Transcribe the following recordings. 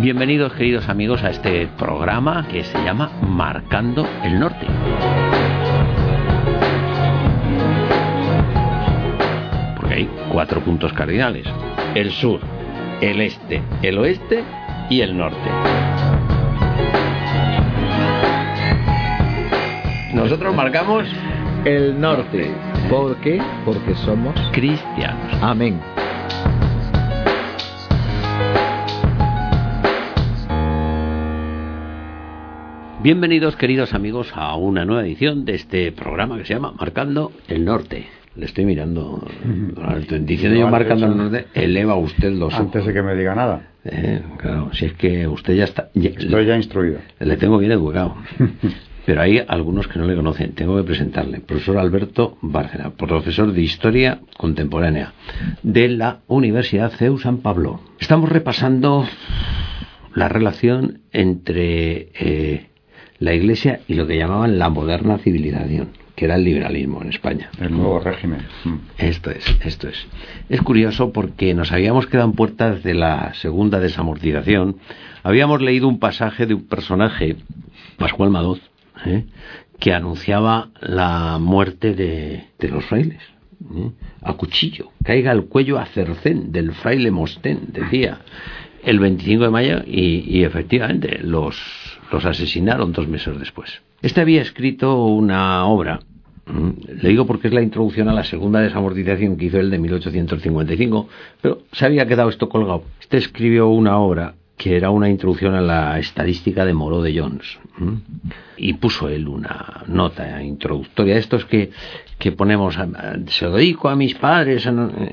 Bienvenidos, queridos amigos, a este programa que se llama Marcando el Norte. Porque hay 4 puntos cardinales: el sur, el este, el oeste y el norte. Nosotros marcamos el norte. ¿Por qué? Porque somos cristianos. Amén. Bienvenidos, queridos amigos, a una nueva edición de este programa que se llama Marcando el Norte. Le estoy mirando, diciendo yo Marcando el Norte, eleva usted los ojos. Antes de que me diga nada. Claro, si es que usted ya está... Estoy ya instruido. Le tengo bien educado. Pero hay algunos que no le conocen. Tengo que presentarle. Profesor Alberto Bárcena, profesor de Historia Contemporánea de la Universidad CEU San Pablo. Estamos repasando la relación entre la Iglesia y lo que llamaban la moderna civilización, que era el liberalismo en España. El nuevo régimen. Esto es. Es curioso porque nos habíamos quedado en puertas de la segunda desamortización. Habíamos leído un pasaje de un personaje, Pascual Madoz, que anunciaba la muerte de los frailes. A cuchillo, caiga el cuello a cercén del fraile Mostén, decía, el 25 de mayo, y efectivamente los asesinaron 2 meses después. Este había escrito una obra, le digo porque es la introducción a la segunda desamortización que hizo él de 1855, pero se había quedado esto colgado. Este escribió una obra que era una introducción a la estadística de Moreau de Jones, y puso él una nota introductoria, estos que ponemos, se lo dedico a mis padres,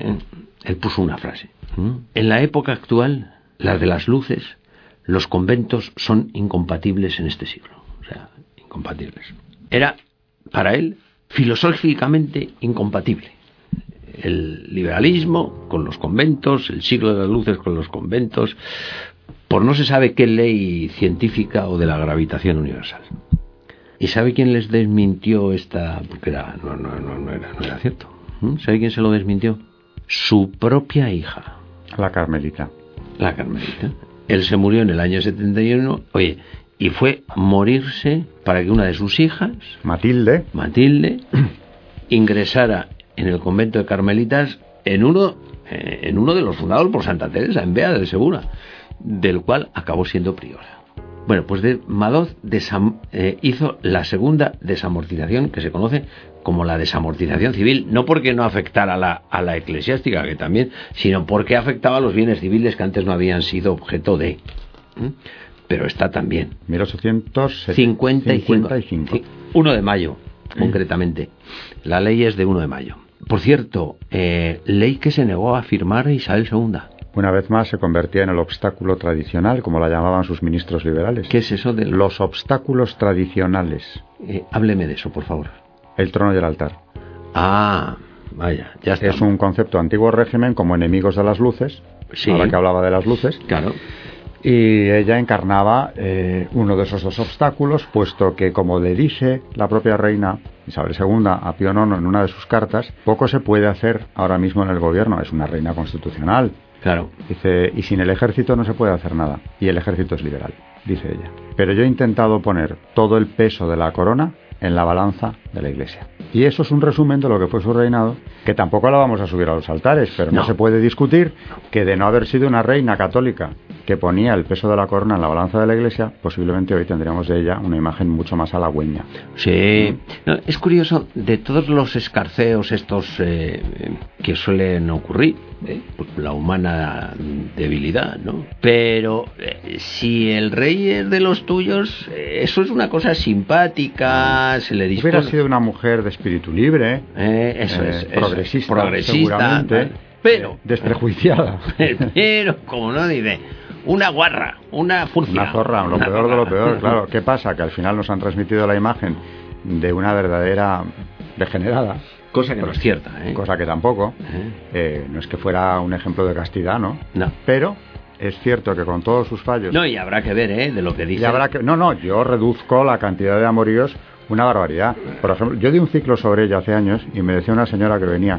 él puso una frase: en la época actual, la de las luces, los conventos son incompatibles en este siglo. O sea, incompatibles. Era, para él, filosóficamente incompatible. El liberalismo con los conventos, el siglo de las luces con los conventos, por no se sabe qué ley científica o de la gravitación universal. ¿Y sabe quién les desmintió esta? Porque no era cierto. ¿Sabe quién se lo desmintió? Su propia hija. La Carmelita. La Carmelita. Él se murió en el año 71, y fue morirse para que una de sus hijas, Matilde, ingresara en el convento de Carmelitas en uno de los fundados por Santa Teresa, en Bea del Segura, del cual acabó siendo priora. Bueno, pues Madoz hizo la segunda desamortización, que se conoce como la desamortización civil, no porque no afectara a la eclesiástica, que también, sino porque afectaba a los bienes civiles que antes no habían sido objeto de. Pero está también. 1855. 1 de mayo, concretamente. La ley es de 1 de mayo. Por cierto, ley que se negó a firmar Isabel II. Una vez más se convertía en el obstáculo tradicional, como la llamaban sus ministros liberales. ¿Qué es eso de los obstáculos tradicionales? Hábleme de eso, por favor. El trono y el altar. Ah, vaya, ya está. Es un concepto antiguo régimen como enemigos de las luces, sí, ahora que hablaba de las luces. Claro. Y ella encarnaba uno de esos 2 obstáculos, puesto que, como le dice la propia reina Isabel II a Pío IX en una de sus cartas, poco se puede hacer ahora mismo en el gobierno. Es una reina constitucional. Claro. Dice, y sin el ejército no se puede hacer nada. Y el ejército es liberal, dice ella. Pero yo he intentado poner todo el peso de la corona en la balanza de la Iglesia. Y eso es un resumen de lo que fue su reinado, que tampoco la vamos a subir a los altares, pero no se puede discutir que, de no haber sido una reina católica que ponía el peso de la corona en la balanza de la Iglesia, posiblemente hoy tendríamos de ella una imagen mucho más halagüeña. Sí. No, es curioso, de todos los escarceos estos que suelen ocurrir, la humana debilidad, ¿no? Pero si el rey es de los tuyos, eso es una cosa simpática, se le dispone. Hubiera sido una mujer de espíritu libre, progresista, seguramente, pero desprejuiciada. Pero, como no dice, una guarra, una furcia. Una zorra, lo peor de lo peor, claro. ¿Qué pasa? Que al final nos han transmitido la imagen de una verdadera degenerada. Cosa que no es cierta, Cosa que tampoco. No es que fuera un ejemplo de castidad, ¿no? No. Pero es cierto que con todos sus fallos... No, y habrá que ver, de lo que dice... yo reduzco la cantidad de amoríos una barbaridad. Por ejemplo, yo di un ciclo sobre ella hace años y me decía una señora que venía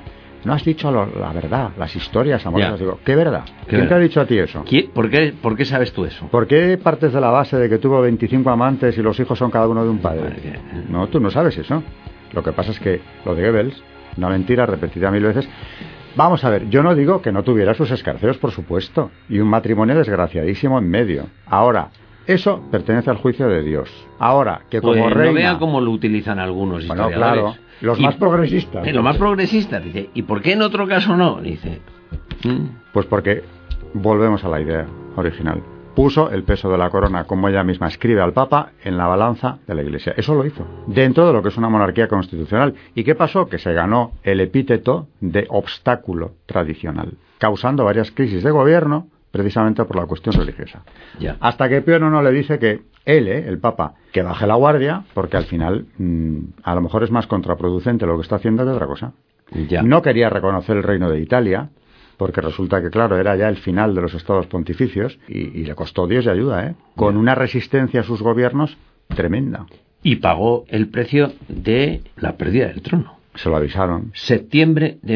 no has dicho la verdad, las historias amorosas. Ya. Digo, ¿qué verdad? ¿Quién verdad? te ha dicho a ti eso? ¿Por qué sabes tú eso? ¿Por qué partes de la base de que tuvo 25 amantes y los hijos son cada uno de un padre? No, tú no sabes eso. Lo que pasa es que lo de Goebbels, una mentira repetida 1000 veces. Vamos a ver, yo no digo que no tuviera sus escarceos, por supuesto, y un matrimonio desgraciadísimo en medio. Ahora, eso pertenece al juicio de Dios. Ahora, que como Pues reina... no vea cómo lo utilizan algunos Bueno, historiadores. claro, los más progresistas. Los más progresistas, dice, ¿y por qué en otro caso no? Dice... Pues porque volvemos a la idea original. Puso el peso de la corona, como ella misma escribe al Papa, en la balanza de la Iglesia. Eso lo hizo, dentro de lo que es una monarquía constitucional. ¿Y qué pasó? Que se ganó el epíteto de obstáculo tradicional, causando varias crisis de gobierno, precisamente por la cuestión religiosa. Ya. Hasta que Pío IX le dice que él, el Papa, que baje la guardia, porque al final a lo mejor es más contraproducente lo que está haciendo que otra cosa. Ya. No quería reconocer el reino de Italia, porque resulta que, claro, era ya el final de los estados pontificios y le costó Dios y ayuda, con una resistencia a sus gobiernos tremenda. Y pagó el precio de la pérdida del trono. Se lo avisaron. Septiembre de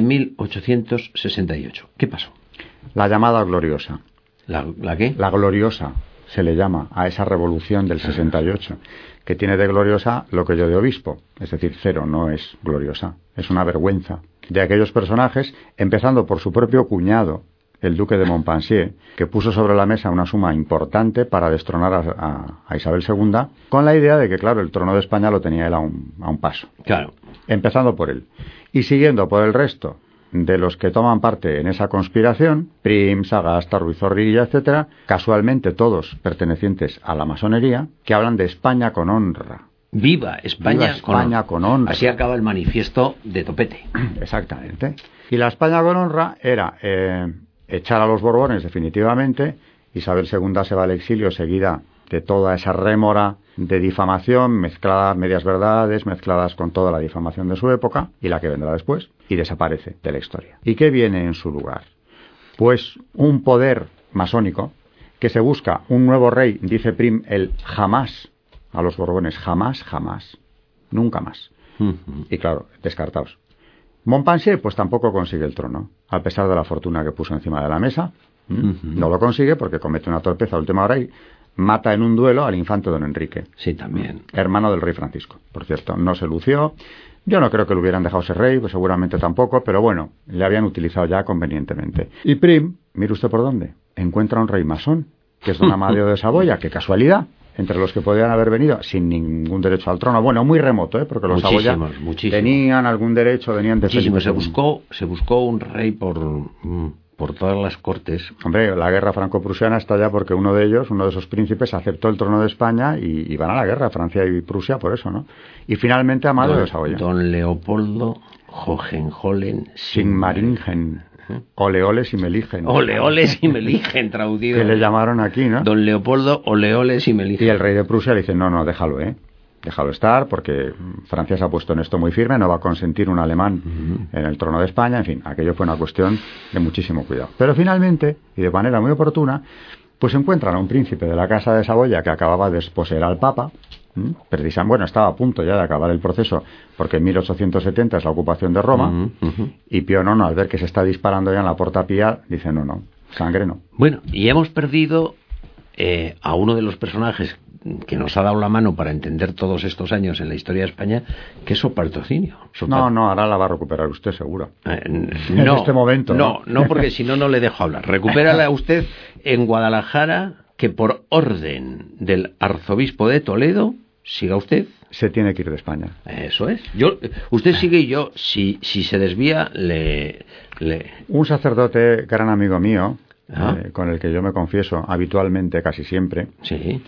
1868. ¿Qué pasó? La llamada gloriosa. ¿La qué? La gloriosa se le llama a esa revolución del 68, que tiene de gloriosa lo que yo de obispo, es decir, cero, no es gloriosa, es una vergüenza de aquellos personajes, empezando por su propio cuñado, el duque de Montpensier, que puso sobre la mesa una suma importante para destronar a Isabel II, con la idea de que, claro, el trono de España lo tenía él a un paso. Claro. Empezando por él. Y siguiendo por el resto de los que toman parte en esa conspiración, Prim, Sagasta, Ruiz Zorrilla, etcétera, casualmente todos pertenecientes a la masonería, que hablan de España con honra. Viva España, Viva España con honra. Así acaba el manifiesto de Topete. Exactamente. Y la España con honra era echar a los Borbones definitivamente. Isabel II se va al exilio seguida de toda esa rémora de difamación, mezcladas medias verdades, mezcladas con toda la difamación de su época y la que vendrá después, y desaparece de la historia. ¿Y qué viene en su lugar? Pues un poder masónico que se busca un nuevo rey, dice Prim, el jamás a los Borbones, jamás, jamás, nunca más. Y claro, descartados. Montpensier pues tampoco consigue el trono, a pesar de la fortuna que puso encima de la mesa. No lo consigue porque comete una torpeza a última hora y mata en un duelo al infante don Enrique. Sí, también. Hermano del rey Francisco, por cierto. No se lució. Yo no creo que lo hubieran dejado ser rey, pues seguramente tampoco, pero bueno, le habían utilizado ya convenientemente. Y Prim, mire usted por dónde, encuentra un rey masón, que es don Amadeo de Saboya. Qué casualidad, entre los que podían haber venido sin ningún derecho al trono. Bueno, muy remoto, porque los Saboya tenían algún derecho, venían de muchísimo. Se buscó un rey por todas las cortes. Hombre, la guerra franco-prusiana está ya porque uno de ellos, uno de esos príncipes, aceptó el trono de España y van a la guerra, Francia y Prusia, por eso, ¿no? Y finalmente Amadeo de Saboya. Don Leopoldo Hohenzollern Sigmaringen. Oleoles y Meligen. Oleoles y Meligen, traducido. Que le llamaron aquí, ¿no? Don Leopoldo Oleoles y Meligen. Y el rey de Prusia le dice, no, déjalo, déjalo estar, porque Francia se ha puesto en esto muy firme, no va a consentir un alemán en el trono de España, en fin, aquello fue una cuestión de muchísimo cuidado. Pero finalmente, y de manera muy oportuna, pues encuentran a un príncipe de la Casa de Saboya que acababa de desposeer al Papa, bueno, estaba a punto ya de acabar el proceso, porque en 1870 es la ocupación de Roma, y Pío IX, al ver que se está disparando ya en la Porta Pía, dice, no, sangre no. Bueno, y hemos perdido a uno de los personajes que nos ha dado la mano para entender todos estos años en la historia de España, que es Sopatrocinio. No, ahora la va a recuperar usted seguro. No, en este momento. No, porque si no le dejo hablar. Recupérala usted en Guadalajara, que por orden del arzobispo de Toledo, siga usted. Se tiene que ir de España. Eso es. Usted sigue y yo, si se desvía, le... Un sacerdote, gran amigo mío, con el que yo me confieso habitualmente, casi siempre. Sí.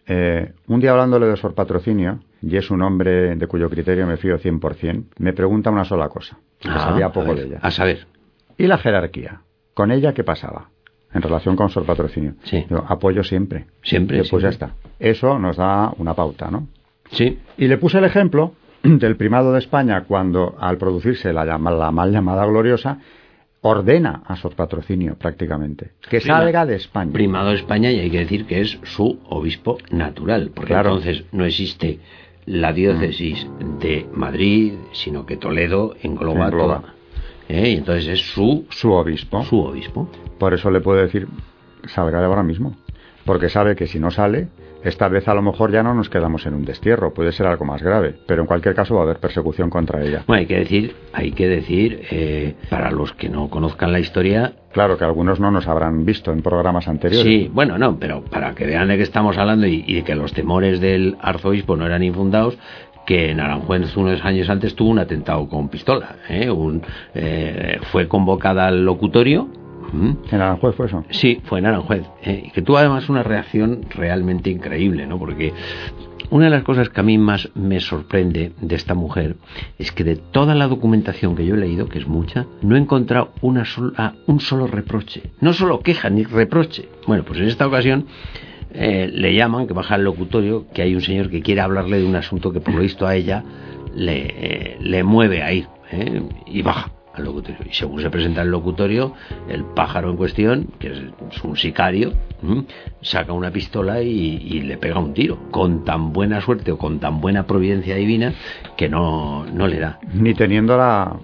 Un día hablándole de Sor Patrocinio, y es un hombre de cuyo criterio me fío 100%, me pregunta una sola cosa, que sabía poco de ella. A saber. ¿Y la jerarquía? ¿Con ella qué pasaba? En relación con Sor Patrocinio. Sí. Yo apoyo siempre. Siempre. Pues ya está. Eso nos da una pauta, ¿no? Sí. Y le puse el ejemplo del primado de España cuando, al producirse la mal llamada gloriosa, ordena a Sor Patrocinio prácticamente que salga de España. Primado de España, y hay que decir que es su obispo natural, porque entonces no existe la diócesis de Madrid, sino que Toledo engloba Y entonces es su obispo. Su obispo. Por eso le puedo decir, salga de ahora mismo. Porque sabe que si no sale, esta vez a lo mejor ya no nos quedamos en un destierro, puede ser algo más grave, pero en cualquier caso va a haber persecución contra ella. Bueno, hay que decir, para los que no conozcan la historia... Claro, que algunos no nos habrán visto en programas anteriores. Sí, bueno, no, pero para que vean de qué estamos hablando y de que los temores del arzobispo no eran infundados, que en Aranjuez unos años antes tuvo un atentado con pistola. Fue convocada al locutorio. ¿En Aranjuez fue eso? Sí, fue en Aranjuez. Y que tuvo además una reacción realmente increíble, ¿no? Porque una de las cosas que a mí más me sorprende de esta mujer es que de toda la documentación que yo he leído, que es mucha, no he encontrado un solo reproche. No solo queja ni reproche. Bueno, pues en esta ocasión le llaman, que baja al locutorio, que hay un señor que quiere hablarle de un asunto que por lo visto a ella le mueve a ir, y baja al locutorio. Y según se presenta el locutorio, el pájaro en cuestión, que es un sicario, saca una pistola y le pega un tiro, con tan buena suerte o con tan buena providencia divina que no le da. Ni teniéndola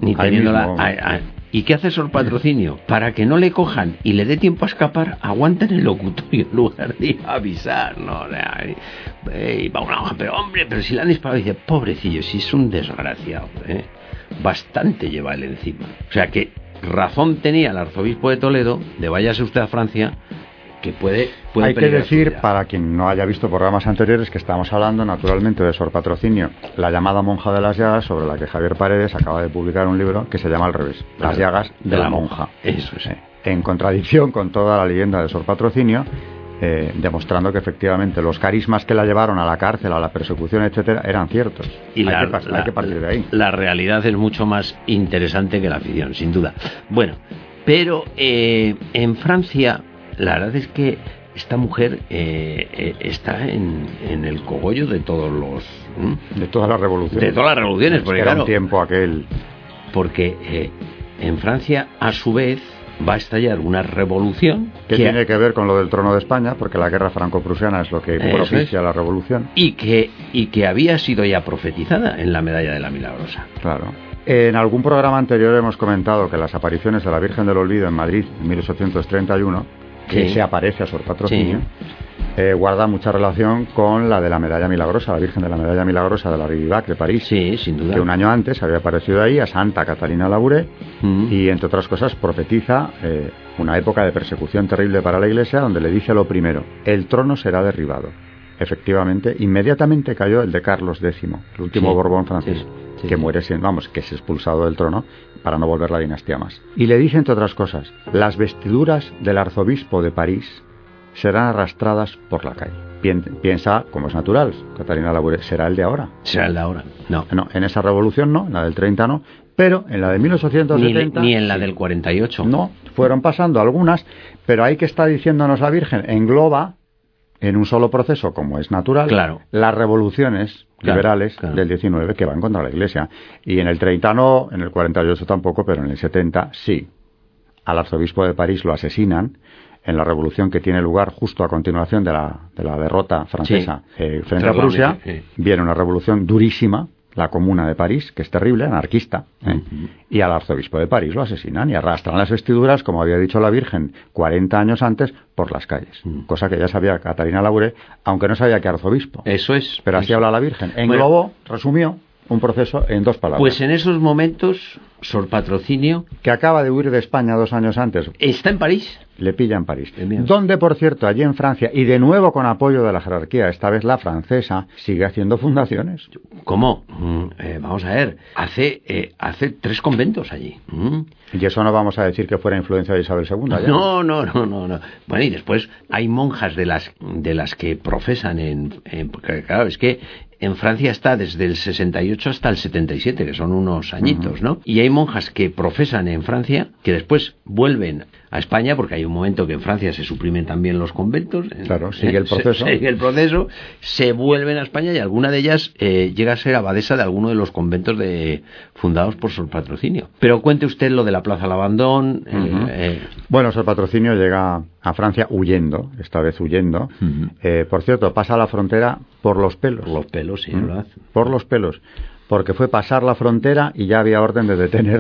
¿Y qué hace Sor Patrocinio? Para que no le cojan y le dé tiempo a escapar, aguanta en el locutorio en lugar de avisar. No, y va una hoja, pero si le han disparado, dice, pobrecillo, si es un desgraciado, bastante lleva él encima. O sea que razón tenía el arzobispo de Toledo de váyase usted a Francia, que puede hay que decir, para quien no haya visto programas anteriores, que estamos hablando naturalmente de Sor Patrocinio, la llamada monja de las llagas, sobre la que Javier Paredes acaba de publicar un libro que se llama al revés, Las llagas de la monja. Eso es. En contradicción con toda la leyenda de Sor Patrocinio, demostrando que efectivamente los carismas que la llevaron a la cárcel, a la persecución, etcétera, eran ciertos. Y hay que partir de ahí. La realidad es mucho más interesante que la ficción, sin duda. Bueno, pero en Francia, la verdad es que esta mujer está en el cogollo de todos los... de todas las revoluciones. De todas las revoluciones, porque era claro, un tiempo aquel... Porque en Francia, a su vez, va a estallar una revolución... que tiene que ver con lo del trono de España, porque la guerra franco-prusiana es lo que propicia la revolución. Y que había sido ya profetizada en la Medalla de la Milagrosa. Claro. En algún programa anterior hemos comentado que las apariciones de la Virgen del Olvido en Madrid en 1831... que se aparece a Sor Patrocinio, guarda mucha relación con la de la Medalla Milagrosa, la Virgen de la Medalla Milagrosa de la Rivivac de París, sin duda, que un año antes había aparecido ahí a Santa Catalina Labouré, y entre otras cosas profetiza una época de persecución terrible para la Iglesia, donde le dice lo primero: el trono será derribado. Efectivamente, inmediatamente cayó el de Carlos X, el último Borbón francés, que muere que es expulsado del trono para no volver la dinastía más. Y le dice, entre otras cosas, las vestiduras del arzobispo de París serán arrastradas por la calle. Piensa, como es natural, Catalina Labouré, será el de ahora. Será el de ahora. No, en esa revolución no, en la del 30 no, pero en la de 1870... Ni en la del 48. No, fueron pasando algunas, pero ahí que está diciéndonos la Virgen, engloba en un solo proceso, como es natural, las revoluciones liberales del 19 que van contra la Iglesia. Y en el 30 no, en el 48 tampoco, pero en el 70 sí. Al arzobispo de París lo asesinan en la revolución que tiene lugar justo a continuación de la derrota francesa frente a Prusia. Viene una revolución durísima, la Comuna de París, que es terrible, anarquista, y al arzobispo de París lo asesinan y arrastran las vestiduras, como había dicho la Virgen 40 años antes, por las calles, cosa que ya sabía Catalina Labouré, aunque no sabía que arzobispo. Eso es. Pero así habla la Virgen. Englobó, resumió un proceso en 2 palabras. Pues en esos momentos, Sor Patrocinio, que acaba de huir de España 2 años antes, está en París. Le pilla en París. Donde, por cierto, allí en Francia, y de nuevo con apoyo de la jerarquía, esta vez la francesa, sigue haciendo fundaciones. ¿Cómo? Vamos a ver, hace 3 conventos allí. Y eso no vamos a decir que fuera influencia de Isabel II. ¿Ya? No. Bueno, y después hay monjas de las que profesan porque, claro, es que en Francia está desde el 68 hasta el 77, que son unos añitos, ¿no? Y hay monjas que profesan en Francia, que después vuelven a España, porque hay un momento que en Francia se suprimen también los conventos. Claro, sigue el proceso. Sigue el proceso, se vuelven a España y alguna de ellas llega a ser abadesa de alguno de los conventos fundados por Sor Patrocinio. Pero cuente usted lo de la Plaza Lavandón. Bueno, Sor Patrocinio llega a Francia huyendo, esta vez huyendo. Por cierto, pasa la frontera por los pelos. Por los pelos, sí, ¿verdad? Por los pelos. Porque fue pasar la frontera y ya había orden de detenerla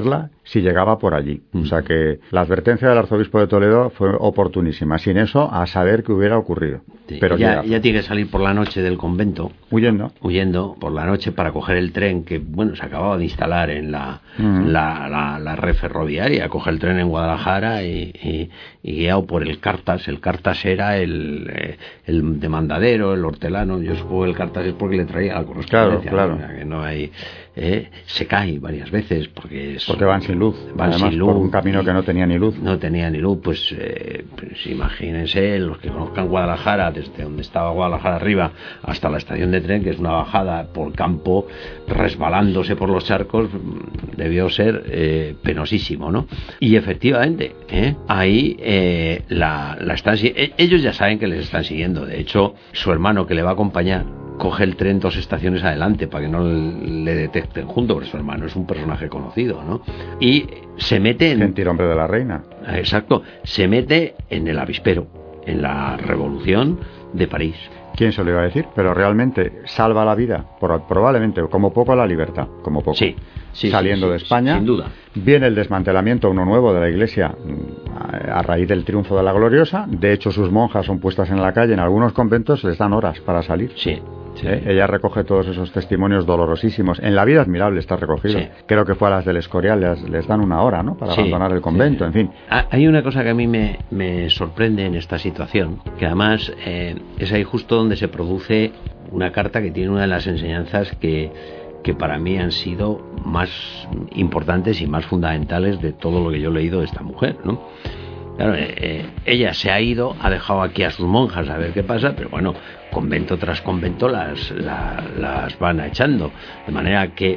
si llegaba por allí. O sea que la advertencia del arzobispo de Toledo fue oportunísima. Sin eso, a saber qué hubiera ocurrido. Sí, pero ya tiene que salir por la noche del convento. Huyendo por la noche para coger el tren que, bueno, se acababa de instalar en la red ferroviaria. Coge el tren en Guadalajara y guiado por el Cartas. El Cartas era el demandadero, el hortelano. Yo supongo que el Cartas es porque le traía la correspondencia. Claro. ¿No? Que no hay... se cae varias veces porque van sin luz. Además, por un camino que no tenía ni luz. No tenía ni luz, pues imagínense los que conozcan Guadalajara, desde donde estaba Guadalajara arriba hasta la estación de tren, que es una bajada por campo, resbalándose por los charcos, debió ser penosísimo, ¿no? Y efectivamente, ahí la están ellos ya saben que les están siguiendo. De hecho, su hermano que le va a acompañar coge el tren 2 estaciones adelante para que no le detecten junto, porque su hermano es un personaje conocido, ¿no? Y se mete en... Gentilhombre de la reina. Exacto, se mete en el avispero, en la Revolución de París. ¿Quién se lo iba a decir? Pero realmente salva la vida, probablemente, como poco la libertad, como poco. Sí, saliendo de España, sin duda. Viene el desmantelamiento uno nuevo de la Iglesia a raíz del triunfo de la Gloriosa. De hecho, sus monjas son puestas en la calle. En algunos conventos les dan horas para salir. Sí. Ella recoge todos esos testimonios dolorosísimos. En La vida admirable está recogido. Sí. Creo que fue a las del Escorial, les dan una hora, ¿no? Para abandonar el convento, en fin. Hay una cosa que a mí me sorprende en esta situación, que además es ahí justo donde se produce una carta que tiene una de las enseñanzas que para mí han sido más importantes y más fundamentales de todo lo que yo he leído de esta mujer, ¿no? Claro, ella se ha ido, ha dejado aquí a sus monjas a ver qué pasa, pero bueno, convento tras convento las van echando, de manera que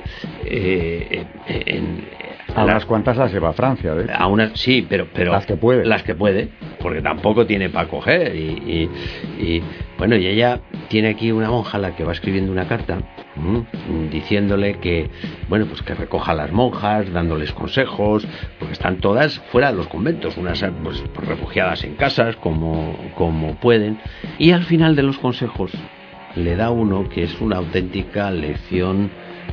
a unas cuantas las lleva a Francia, ¿eh? A unas sí, pero las que puede, porque tampoco tiene para coger y bueno, y ella tiene aquí una monja a la que va escribiendo una carta diciéndole que bueno, pues que recoja a las monjas, dándoles consejos, porque están todas fuera de los conventos, unas pues refugiadas en casas como pueden, y al final de los consejos le da uno que es una auténtica lección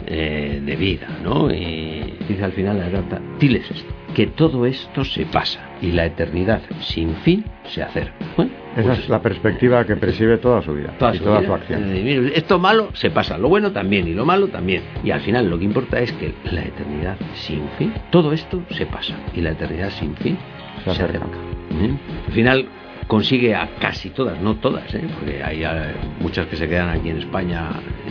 de vida, ¿no? Y dice al final de la carta: diles esto, que todo esto se pasa y la eternidad sin fin se acerca. Bueno, esa es la perspectiva que preside toda su vida, toda su acción. Esto malo se pasa, lo bueno también y lo malo también, y al final lo que importa es que la eternidad sin fin, todo esto se pasa y la eternidad sin fin se acerca. Al final consigue a casi todas, no todas, porque hay muchas que se quedan aquí en España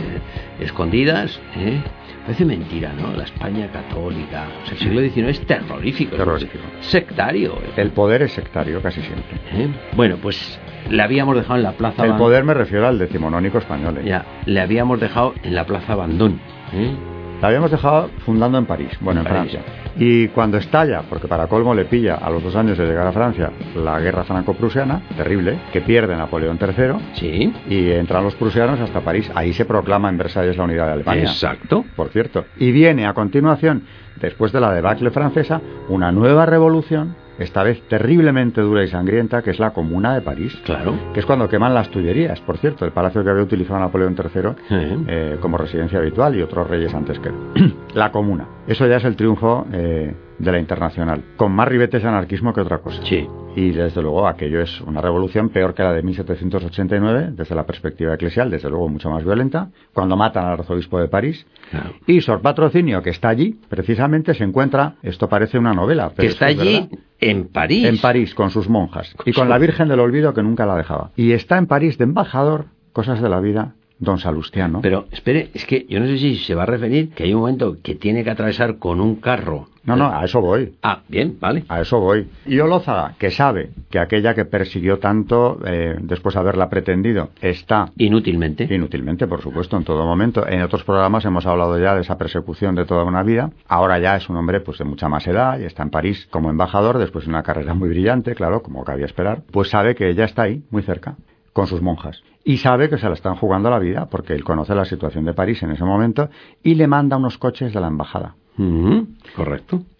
escondidas. Parece mentira, ¿no? La España católica, o sea, el siglo XIX es terrorífico. Sectario. El poder es sectario casi siempre. Bueno, pues le habíamos dejado en la plaza. El poder me refiero al decimonónico español. Ya, le habíamos dejado en la plaza Vendôme. La habíamos dejado fundando en París, en Francia. Y cuando estalla, porque para colmo le pilla a los 2 años de llegar a Francia la guerra franco-prusiana, terrible, que pierde Napoleón III, sí, y entran los prusianos hasta París. Ahí se proclama en Versalles la unidad de Alemania. Exacto. Por cierto. Y viene a continuación, después de la debacle francesa, una nueva revolución, esta vez terriblemente dura y sangrienta, que es la Comuna de París. Claro. Que es cuando queman las Tullerías, por cierto, el palacio que había utilizado Napoleón III como residencia habitual y otros reyes antes que él. La Comuna. Eso ya es el triunfo de la Internacional, con más ribetes de anarquismo que otra cosa. Sí. Y desde luego aquello es una revolución peor que la de 1789, desde la perspectiva eclesial, desde luego mucho más violenta, cuando matan al arzobispo de París. Claro. Y Sor Patrocinio, que está allí, precisamente se encuentra, esto parece una novela, pero que está allí en París. En París, con sus monjas. Y con la Virgen del Olvido, que nunca la dejaba. Y está en París de embajador, cosas de la vida, don Salustiano. Pero, espere, es que yo no sé si se va a referir que hay un momento que tiene que atravesar con un carro. No, a eso voy. Ah, bien, vale. A eso voy. Y Olózaga, que sabe que aquella que persiguió tanto, después de haberla pretendido, está... Inútilmente, por supuesto, en todo momento. En otros programas hemos hablado ya de esa persecución de toda una vida. Ahora ya es un hombre pues de mucha más edad y está en París como embajador, después de una carrera muy brillante, claro, como cabía esperar. Pues sabe que ella está ahí, muy cerca, con sus monjas. Y sabe que se la están jugando la vida, porque él conoce la situación de París en ese momento, y le manda unos coches de la embajada. Correcto.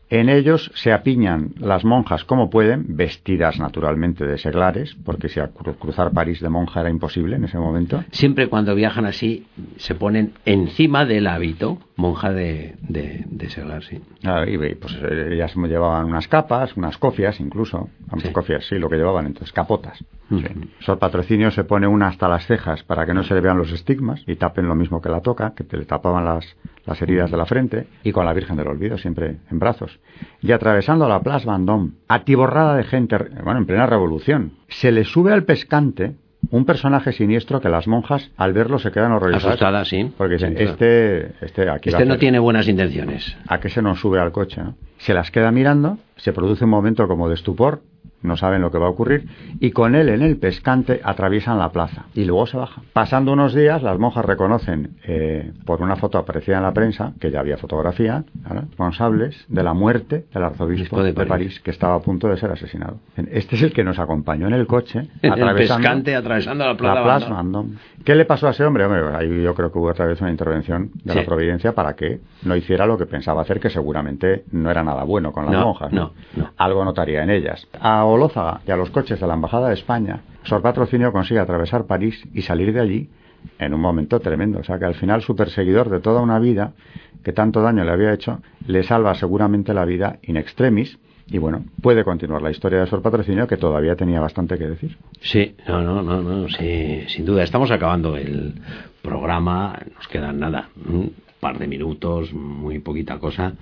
En ellos se apiñan las monjas como pueden, vestidas naturalmente de seglares, porque si cruzar París de monja era imposible en ese momento. Siempre cuando viajan así se ponen encima del hábito monja de seglar, sí. Y pues ellas llevaban unas capas, unas cofias incluso, Sí. cofias, sí, lo que llevaban entonces, capotas. Ujú. Sí. Sor Patrocinio se pone una hasta las cejas para que no se le vean los estigmas y tapen lo mismo que la toca, que te le tapaban las heridas de la frente, y con la Virgen del Olvido siempre en brazos. Y atravesando la Place Vendôme, atiborrada de gente, en plena revolución, se le sube al pescante un personaje siniestro que las monjas al verlo se quedan horrorizadas. Asustadas, sí. Porque dicen, Sí, claro. aquí Este no tiene buenas intenciones. ¿A qué se nos sube al coche? ¿No? Se las queda mirando, se produce un momento como de estupor, no saben lo que va a ocurrir, y con él en el pescante atraviesan la plaza y luego se bajan. Pasando unos días, las monjas reconocen por una foto aparecida en la prensa, que ya había fotografía, responsables de la muerte del arzobispo de París, que estaba a punto de ser asesinado. Este es el que nos acompañó en el coche, atravesando la Plaza Vendôme. ¿Qué le pasó a ese hombre? Hombre, ahí yo creo que hubo otra vez una intervención de la Providencia para que no hiciera lo que pensaba hacer, que seguramente no era nada bueno con las monjas. No. Algo notaría en ellas. A Olózaga y a los coches de la Embajada de España, Sor Patrocinio consigue atravesar París y salir de allí en un momento tremendo. O sea que al final su perseguidor de toda una vida, que tanto daño le había hecho, le salva seguramente la vida in extremis. Y bueno, puede continuar la historia de Sor Patrocinio, que todavía tenía bastante que decir. Sí, no, sí, sin duda. Estamos acabando el programa, nos quedan nada, un par de minutos, muy poquita cosa.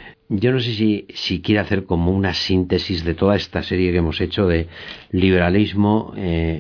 Yo no sé si quiere hacer como una síntesis de toda esta serie que hemos hecho de liberalismo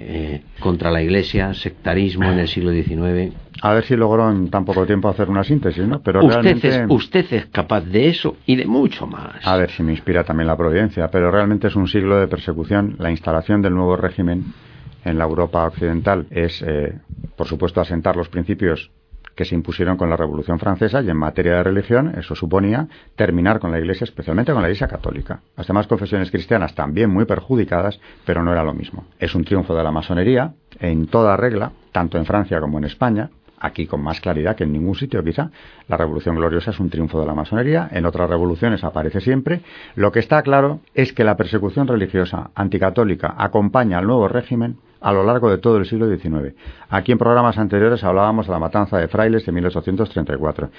contra la Iglesia, sectarismo en el siglo XIX. A ver si logró en tan poco tiempo hacer una síntesis, ¿no? Pero usted es capaz de eso y de mucho más. A ver si me inspira también la providencia, pero realmente es un siglo de persecución. La instalación del nuevo régimen en la Europa occidental es, por supuesto, asentar los principios que se impusieron con la Revolución Francesa, y en materia de religión eso suponía terminar con la Iglesia, especialmente con la Iglesia católica. Las demás confesiones cristianas también muy perjudicadas, pero no era lo mismo. Es un triunfo de la masonería en toda regla, tanto en Francia como en España. Aquí con más claridad que en ningún sitio quizá. La Revolución Gloriosa es un triunfo de la masonería, en otras revoluciones aparece siempre. Lo que está claro es que la persecución religiosa anticatólica acompaña al nuevo régimen a lo largo de todo el siglo XIX. Aquí en programas anteriores hablábamos de la matanza de frailes de 1834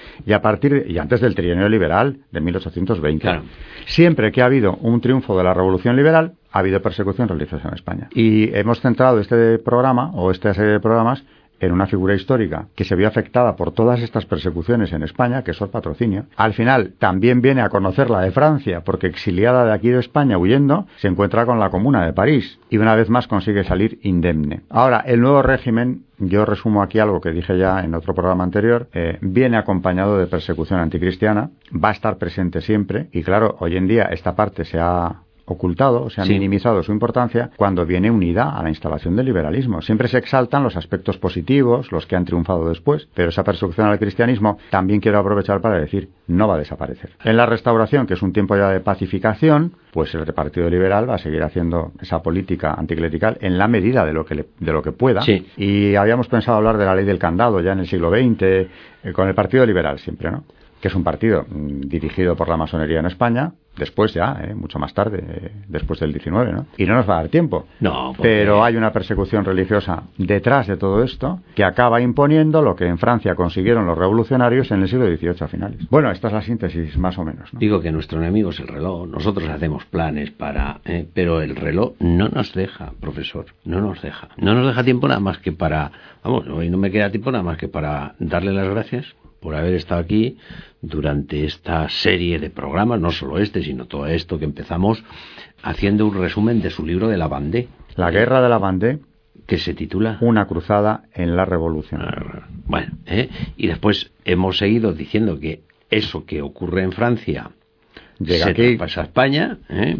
y antes del trienio liberal de 1820. Claro. Siempre que ha habido un triunfo de la Revolución Liberal, ha habido persecución religiosa en España. Y hemos centrado este programa, o esta serie de programas, en una figura histórica que se vio afectada por todas estas persecuciones en España, que es Sor Patrocinio. Al final también viene a conocer la de Francia, porque exiliada de aquí de España huyendo, se encuentra con la Comuna de París y una vez más consigue salir indemne. Ahora, el nuevo régimen, yo resumo aquí algo que dije ya en otro programa anterior, viene acompañado de persecución anticristiana, va a estar presente siempre, y claro, hoy en día esta parte se ha ocultado, se ha minimizado su importancia cuando viene unida a la instalación del liberalismo. Siempre se exaltan los aspectos positivos, los que han triunfado después, pero esa persecución al cristianismo también quiero aprovechar para decir, no va a desaparecer. En la Restauración, que es un tiempo ya de pacificación, pues el Partido Liberal va a seguir haciendo esa política anticlerical en la medida de lo que pueda. Sí. Y habíamos pensado hablar de la ley del candado ya en el siglo XX, con el Partido Liberal siempre, ¿no? Que es un partido dirigido por la masonería en España, después ya, mucho más tarde, después del 19, ¿no? Y no nos va a dar tiempo. No, pero hay una persecución religiosa detrás de todo esto que acaba imponiendo lo que en Francia consiguieron los revolucionarios en el siglo XVIII a finales. Bueno, esta es la síntesis más o menos, ¿no? Digo que nuestro enemigo es el reloj. Nosotros hacemos planes pero el reloj no nos deja, profesor, no nos deja. No nos deja tiempo nada más que para... Vamos, hoy no me queda tiempo nada más que para darle las gracias por haber estado aquí durante esta serie de programas, no solo este, sino todo esto que empezamos haciendo un resumen de su libro de la Vendée. La guerra de la Vendée, que se titula Una cruzada en la revolución. Bueno, y después hemos seguido diciendo que eso que ocurre en Francia llega se aquí, traspasa a España,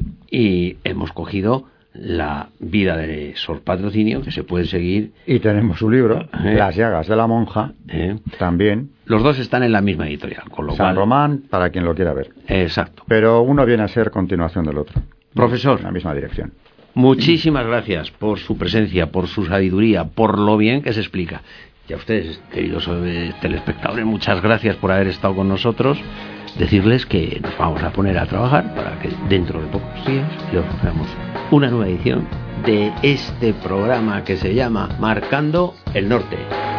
y hemos cogido la vida de Sor Patrocinio, que se puede seguir. Y tenemos su libro, Las llagas de la monja, también. Los dos están en la misma editorial, con lo San cual... Román, para quien lo quiera ver. Exacto. Pero uno viene a ser continuación del otro. Profesor, en la misma dirección. Muchísimas gracias por su presencia, por su sabiduría, por lo bien que se explica. Y a ustedes, queridos telespectadores, muchas gracias por haber estado con nosotros. decirles que nos vamos a poner a trabajar para que dentro de pocos días les ofrecemos una nueva edición de este programa que se llama Marcando el Norte.